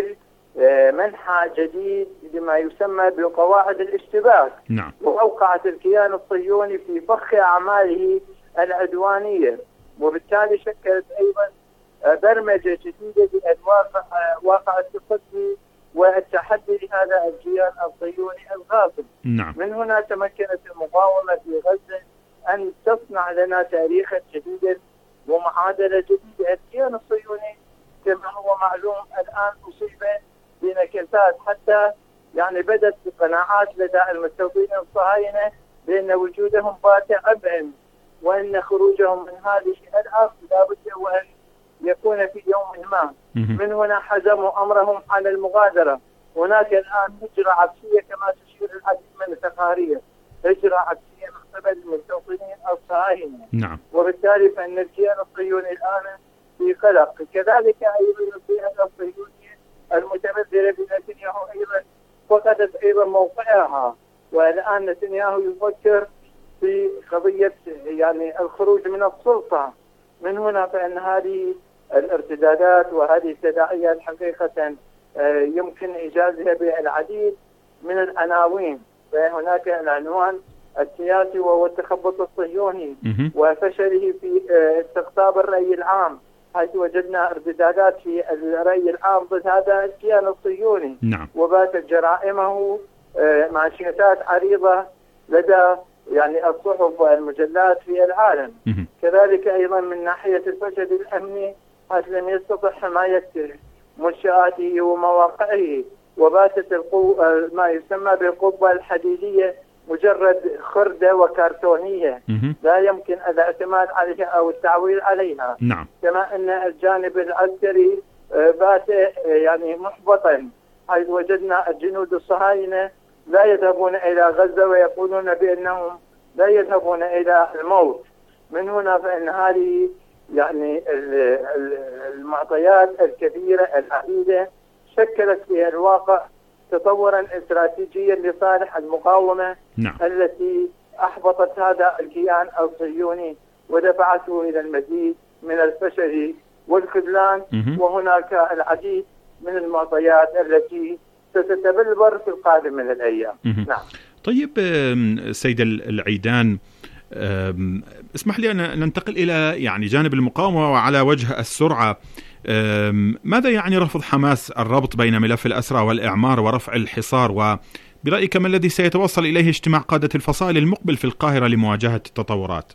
منحى جديد لما يسمى بقواعد الاشتباك. نعم. وأوقعت الكيان الصهيوني في فخ أعماله العدوانية، وبالتالي شكلت أيضا برمجة جديدة للواقع واقع التصدي والتحدي لهذا الكيان الصهيوني الغاصب. نعم. من هنا تمكنت المقاومة في غزة أن تصنع لنا تاريخا جديدا ومعادلة جديدة. الكيان الصهيوني كما هو معلوم الآن أصيب بنكسات، حتى يعني بدت قناعات لدى المستوطنين الصهاينة بأن وجودهم باتع أبهم، وأن خروجهم من هذه الأرض لابد وأن يكون في يوم ما. من هنا حزموا أمرهم على المغادرة. هناك الآن هجرة عكسية كما تشير العديد من التقارير، هجرة عكسية من قبل المستوطنين الصهاينة. نعم. وبالتالي فإن الكيان الصهيوني الآن في قلق. كذلك أيضا الكيان الصهيونية المتمثلة بنتنياهو أيضا فقدت أيضا موقعها، والآن نتنياهو يفكر في قضية يعني الخروج من السلطة. من هنا فإن هذه الارتدادات وهذه التداعيات حقيقة يمكن إيجازها بالعديد من العناوين. فهناك العنوان السياسي وهو التخبط الصهيوني وفشله في استقطاب الرأي العام، حيث وجدنا ارتدادات في الرأي العام ضد هذا الكيان الصهيوني. نعم. وباتت جرائمه مانشيتات عريضة لدى يعني الصحف والمجلات في العالم. كذلك أيضا من ناحية الفشل الأمني، حيث لم يستطع حماية منشآته ومواقعه، وباتت القو... ما يسمى بالقبة الحديدية مجرد خردة وكرتونية لا يمكن الاعتماد عليها أو التعويل عليها. نعم. كما أن الجانب العسكري بات يعني محبطا، حيث وجدنا الجنود الصهاينة لا يذهبون إلى غزة ويقولون بأنهم لا يذهبون إلى الموت. من هنا فإن هذه يعني المعطيات الكبيرة العديدة شكلت في الواقع تطورا استراتيجيا لصالح المقاومة. نعم. التي أحبطت هذا الكيان الصهيوني ودفعته إلى المزيد من الفشل والخذلان. وهناك العديد من المعطيات التي ستتبلور في القادم من الأيام. نعم. طيب سيد العيدان، اسمح لي أن ننتقل إلى يعني جانب المقاومة وعلى وجه السرعة. ماذا يعني رفض حماس الربط بين ملف الأسرى والإعمار ورفع الحصار؟ وبرأيك ما الذي سيتوصل إليه اجتماع قادة الفصائل المقبل في القاهرة لمواجهة التطورات؟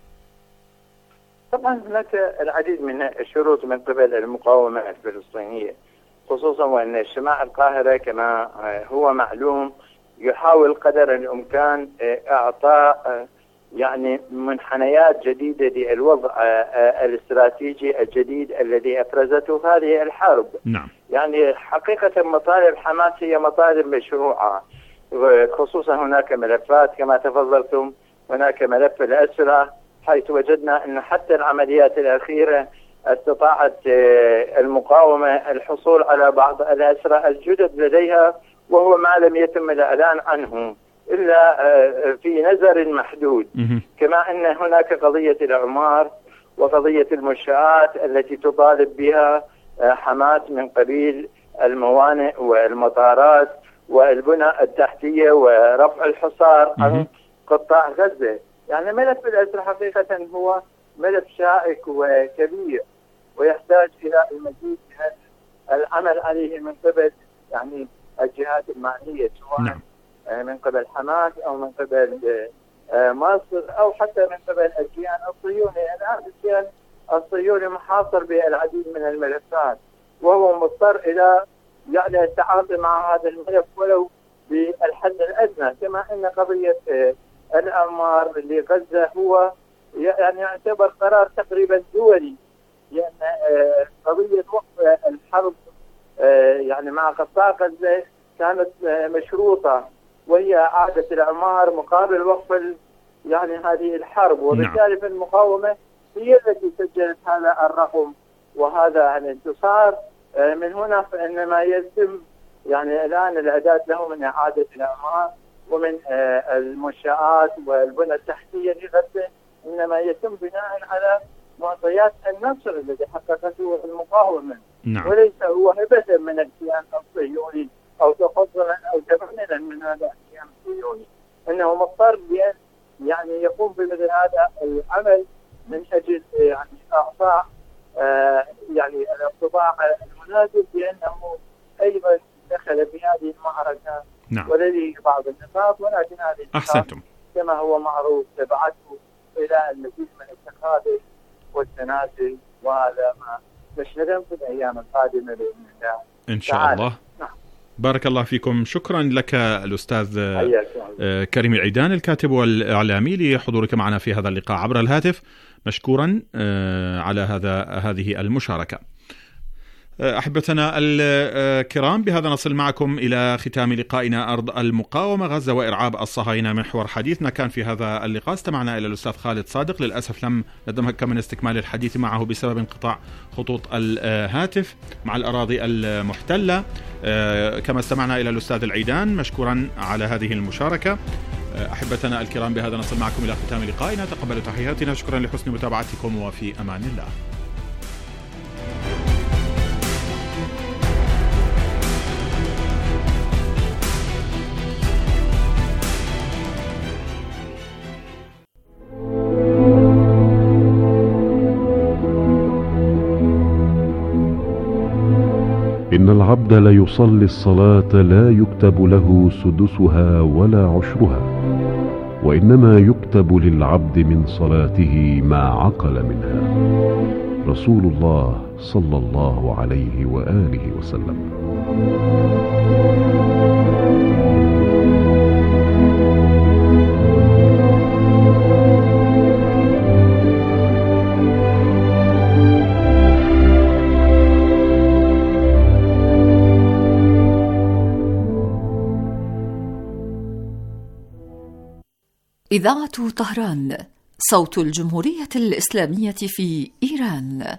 طبعا هناك العديد من الشروط من قبل المقاومة الفلسطينية، خصوصا وأن اجتماع القاهرة كما هو معلوم يحاول قدر الإمكان إعطاء يعني منحنيات جديدة للوضع الاستراتيجي الجديد الذي أفرزته هذه الحرب. نعم. يعني حقيقة مطالب حماس هي مطالب مشروعة، خصوصا هناك ملفات كما تفضلتم، هناك ملف الأسرى، حيث وجدنا أن حتى العمليات الأخيرة استطاعت المقاومة الحصول على بعض الأسرى الجدد لديها، وهو ما لم يتم الإعلان عنه إلا في نظر محدود. كما أن هناك قضية الإعمار وقضية المنشآت التي تطالب بها حماس من قبيل الموانئ والمطارات والبنى التحتية ورفع الحصار عن قطاع غزة. يعني ملف الأسرى حقيقة هو ملف شائك وكبير ويحتاج إلى المزيد من العمل عليه من قبل يعني الجهات المعنية، سواء نعم. من قبل حماس أو من قبل مصر أو حتى من قبل الكيان الصهيوني. الآن الكيان الصهيوني محاصر بالعديد من الملفات، وهو مضطر إلى يعني التعاطي مع هذا الملف ولو بالحد الأدنى. كما أن قضية الأعمار لغزة هو يعني يعتبر قرار تقريبا دولي، لأن قضية وقف الحرب يعني مع قطاع غزة كانت مشروطة، وهي إعادة الأعمار مقابل وقف يعني هذه الحرب. وبالتالي في المقاومة هي التي سجلت هذا الرقم وهذا الانتصار. من هنا فإن ما يتم يعني الآن الإعداد له من إعادة الأعمار ومن المنشآت والبنى التحتية لغزة، إنما يتم بناء على معطيات النصر الذي حققته المقاومة. نعم. وليس هو هبة من الكيان الصهيوني أو تفضلا أو تبنيا من هذا الكيان الصهيوني، إنه مضطر بأن يعني يقوم بمثل هذا العمل من أجل يعني إعطاء آه يعني الانطباع المناسب بأنه أيضا دخل بهذه المعركة. نعم. ولديه بعض النقاط، ولكن هذه أحسنتم كما هو معروف تبعته إلى المزيد من التقابل والتنازل، وهذا ما نشهده في الأيام القادمة بإذن الله إن شاء تعالى. الله. نعم. بارك الله فيكم. شكرا لك الأستاذ كريم العيدان الكاتب والإعلامي لحضورك معنا في هذا اللقاء عبر الهاتف، مشكورا على هذا هذه المشاركة. أحبتنا الكرام، بهذا نصل معكم إلى ختام لقائنا أرض المقاومة غزة وإرعاب الصهاينة. محور حديثنا كان في هذا اللقاء استمعنا إلى الأستاذ خالد صادق، للأسف لم نتمكن من استكمال الحديث معه بسبب انقطاع خطوط الهاتف مع الأراضي المحتلة. كما استمعنا إلى الأستاذ العيدان، مشكورا على هذه المشاركة. أحبتنا الكرام، بهذا نصل معكم إلى ختام لقائنا، تقبلوا تحياتنا، شكرا لحسن متابعتكم وفي أمان الله. إن العبد ليصلي الصلاة لا يكتب له سدسها ولا عشرها، وإنما يكتب للعبد من صلاته ما عقل منها. رسول الله صلى الله عليه وآله وسلم. إذاعة طهران، صوت الجمهورية الإسلامية في إيران.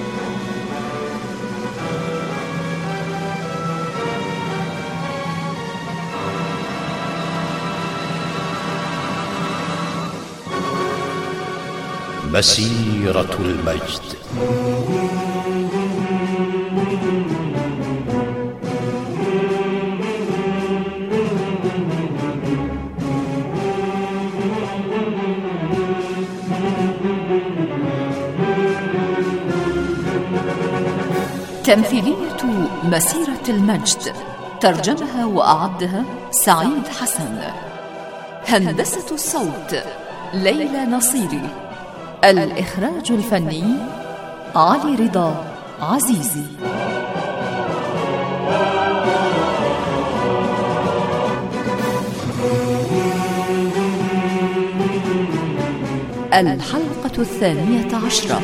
مسيرة المجد. تمثيلية مسيرة المجد، ترجمها وأعدها سعيد حسن. هندسة الصوت ليلى نصيري. الإخراج الفني علي رضا عزيزي. الحلقة الثانية عشرة.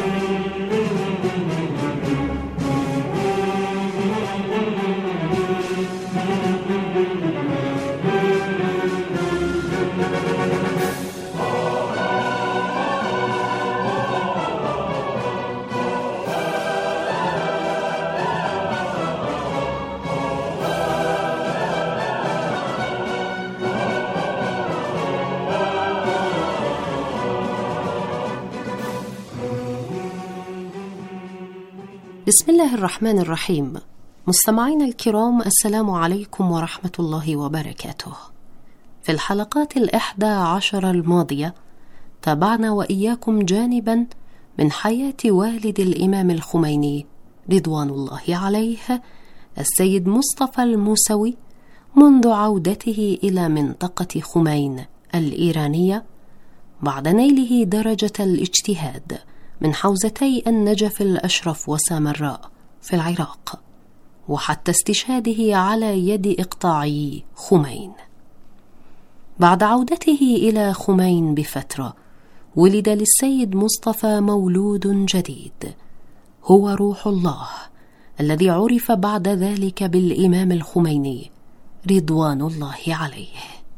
بسم الله الرحمن الرحيم. مستمعينا الكرام، السلام عليكم ورحمة الله وبركاته. في الحلقات الإحدى عشر الماضية تابعنا وإياكم جانبا من حياة والد الإمام الخميني رضوان الله عليه، السيد مصطفى الموسوي، منذ عودته إلى منطقة خمين الإيرانية بعد نيله درجة الاجتهاد من حوزتي النجف الأشرف وسامراء في العراق، وحتى استشهاده على يد إقطاعي خمين. بعد عودته إلى خمين بفترة ولد للسيد مصطفى مولود جديد، هو روح الله الذي عرف بعد ذلك بالإمام الخميني رضوان الله عليه.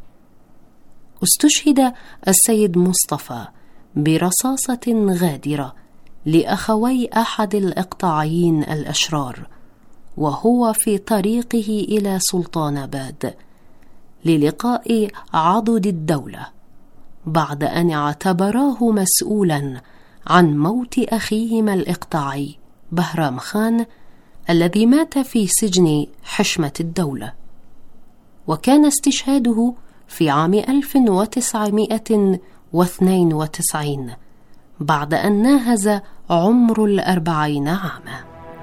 استشهد السيد مصطفى برصاصة غادرة لأخوي أحد الإقطاعيين الأشرار، وهو في طريقه إلى سلطاناباد للقاء عضد الدولة، بعد أن اعتبراه مسؤولا عن موت أخيهما الإقطاعي بهرام خان الذي مات في سجن حشمة الدولة. وكان استشهاده في عام ألف وتسعمائة واثنين وتسعين بعد أن ناهز عمر الأربعين عاما.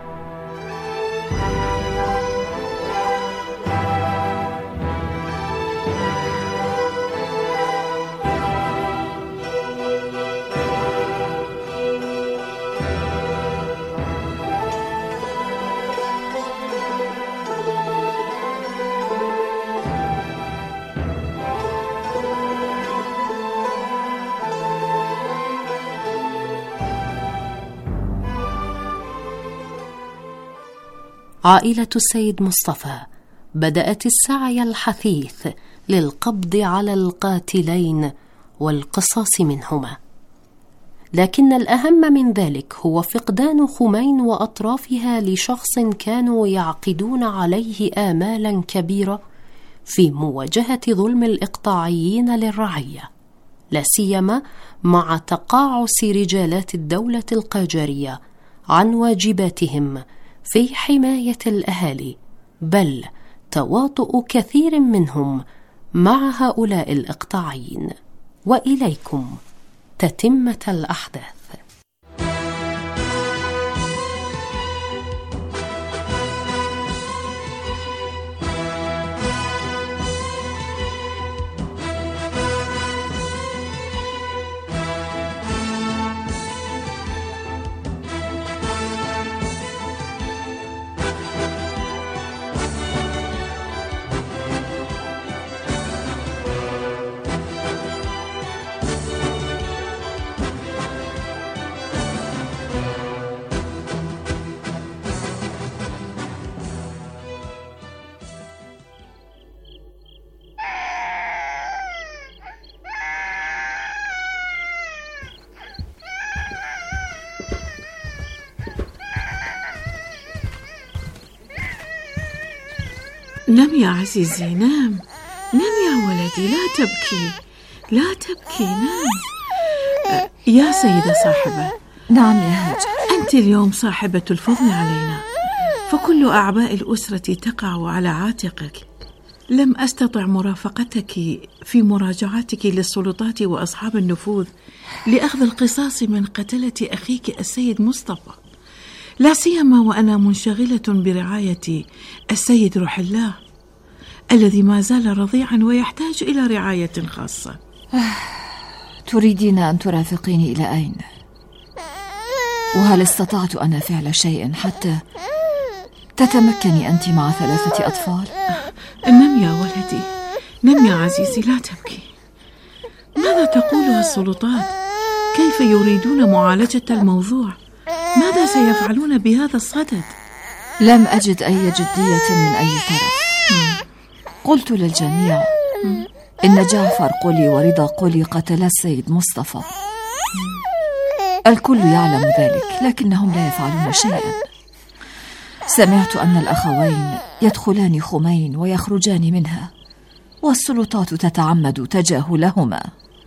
عائلة السيد مصطفى بدأت السعي الحثيث للقبض على القاتلين والقصاص منهما، لكن الأهم من ذلك هو فقدان خمين وأطرافها لشخص كانوا يعقدون عليه آمالا كبيرة في مواجهة ظلم الإقطاعيين للرعية، لا سيما مع تقاعس رجالات الدولة القاجارية عن واجباتهم في حماية الأهالي، بل تواطؤ كثير منهم مع هؤلاء الإقطاعيين. وإليكم تتمة الأحداث. نم يا عزيزي، نام نام يا ولدي، لا تبكي لا تبكي، نام. يا سيدة صاحبة. نعم يا هاجر. أنت اليوم صاحبة الفضل علينا، فكل أعباء الأسرة تقع على عاتقك. لم أستطع مرافقتك في مراجعتك للسلطات وأصحاب النفوذ لأخذ القصاص من قتلة أخيك السيد مصطفى، لا سيما وأنا منشغلة برعاية السيد روح الله الذي ما زال رضيعا ويحتاج إلى رعاية خاصة. تريدين أن ترافقيني إلى أين؟ وهل استطعت أنا فعل شيء حتى تتمكني أنت مع ثلاثة أطفال؟ نم يا ولدي، نم يا عزيزي، لا تبكي. ماذا تقولها السلطات؟ كيف يريدون معالجة الموضوع؟ ماذا سيفعلون بهذا الصدد؟ لم أجد أي جدية من أي طرف. قلت للجميع إن جعفر قلي ورضا قلي قتل السيد مصطفى. الكل يعلم ذلك، لكنهم لا يفعلون شيئا. سمعت أن الأخوين يدخلان خمين ويخرجان منها، والسلطات تتعمد تجاهلهما.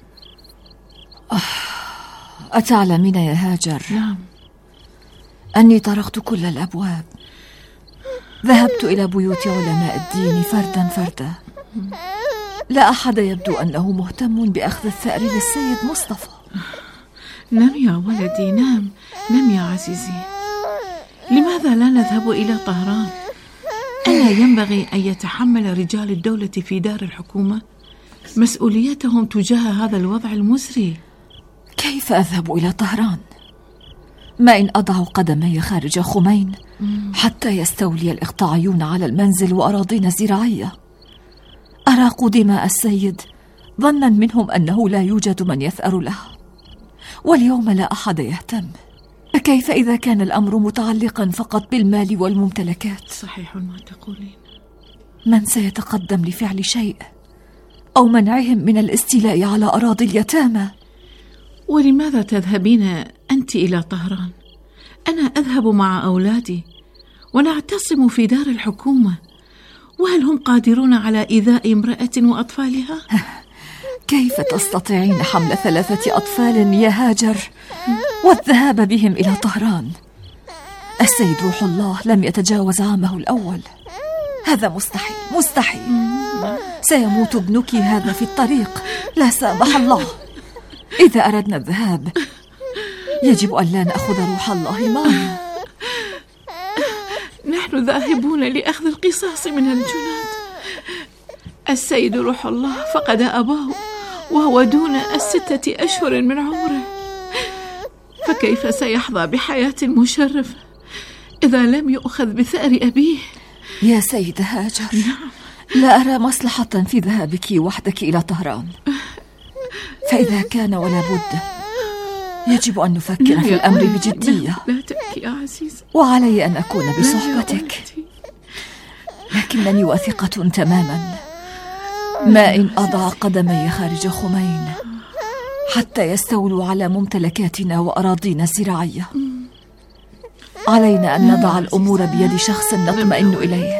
أتعلمين يا هاجر؟ نعم. أني طرقت كل الأبواب، ذهبت إلى بيوت علماء الدين فردا فردا، لا أحد يبدو أنه مهتم بأخذ الثأر للسيد مصطفى. نم يا ولدي، نام نم يا عزيزي. لماذا لا نذهب إلى طهران؟ ألا ينبغي أن يتحمل رجال الدولة في دار الحكومة مسؤوليتهم تجاه هذا الوضع المزري؟ كيف أذهب إلى طهران؟ ما إن أضع قدمي خارج خمين حتى يستولي الإقطاعيون على المنزل وأراضينا الزراعية؟ أراقوا دماء السيد ظنا منهم أنه لا يوجد من يثأر له، واليوم لا أحد يهتم. فكيف إذا كان الأمر متعلقا فقط بالمال والممتلكات؟ صحيح ما تقولين. من سيتقدم لفعل شيء أو منعهم من الاستيلاء على أراضي اليتامى؟ ولماذا تذهبين أنت إلى طهران؟ أنا أذهب مع أولادي ونعتصم في دار الحكومة، وهل هم قادرون على إيذاء امرأة وأطفالها؟ كيف تستطيعين حمل ثلاثة أطفال يا هاجر والذهاب بهم إلى طهران؟ السيد روح الله لم يتجاوز عامه الأول. هذا مستحيل مستحيل. سيموت ابنك هذا في الطريق، لا سامح الله. إذا أردنا الذهاب يجب أن لا نأخذ روح الله معنا. نحن ذاهبون لأخذ القصاص من الجنود. السيد روح الله فقد أباه وهو دون الستة أشهر من عمره، فكيف سيحظى بحياة مشرفة إذا لم يؤخذ بثأر أبيه؟ يا سيدة هاجر، لا أرى مصلحة في ذهابك وحدك إلى طهران، فإذا كان ولا بد يجب أن نفكر في الأمر بجدية. لا تبكي يا عزيز، وعلي أن أكون بصحبتك، لكنني واثقة تماما ما إن أضع قدمي خارج خمين حتى يستولوا على ممتلكاتنا وأراضينا الزراعية. علينا أن نضع الأمور بيد شخص نطمئن إليه.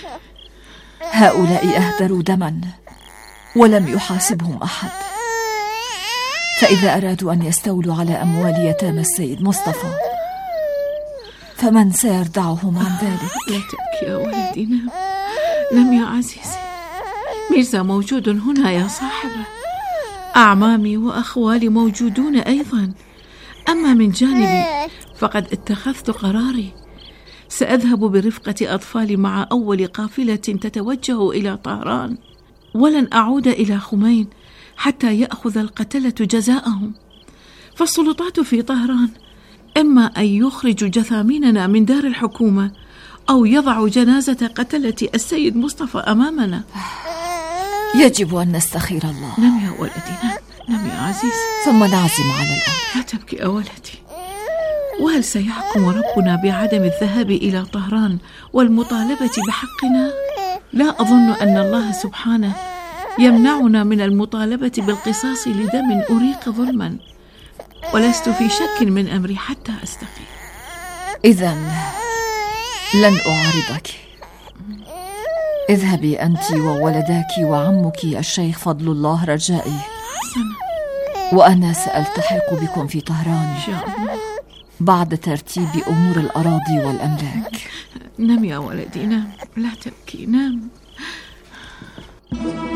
هؤلاء أهدروا دما ولم يحاسبهم أحد، فإذا أرادوا أن يستولوا على أموال يتامى السيد مصطفى فمن سيردعهم عن ذلك؟ لا تبكي يا ولدي، نم نم يا عزيزي. ميرزا موجود هنا يا صاحبة، أعمامي وأخوالي موجودون أيضا. أما من جانبي فقد اتخذت قراري، سأذهب برفقة أطفالي مع أول قافلة تتوجه إلى طهران، ولن أعود إلى خمين حتى يأخذ القتلة جزاءهم. فالسلطات في طهران إما أن يخرجوا جثاميننا من دار الحكومة أو يضعوا جنازة قتلة السيد مصطفى أمامنا. يجب أن نستخير الله. نم يا ولدي، نم نم يا عزيزي، ثم نعزم على الأمر. لا تبكي يا ولدي. وهل سيحكم ربنا بعدم الذهاب إلى طهران والمطالبة بحقنا؟ لا أظن أن الله سبحانه يمنعنا من المطالبة بالقصاص لدم أريق ظلما، ولست في شك من أمري حتى أستقيم. إذن لن أعارضك. اذهبي أنت وولداك وعمك الشيخ فضل الله رجائي، وأنا سألتحق بكم في طهران إن شاء الله بعد ترتيب أمور الأراضي والأملاك. نم يا ولدي، نم، لا تبكي، نم.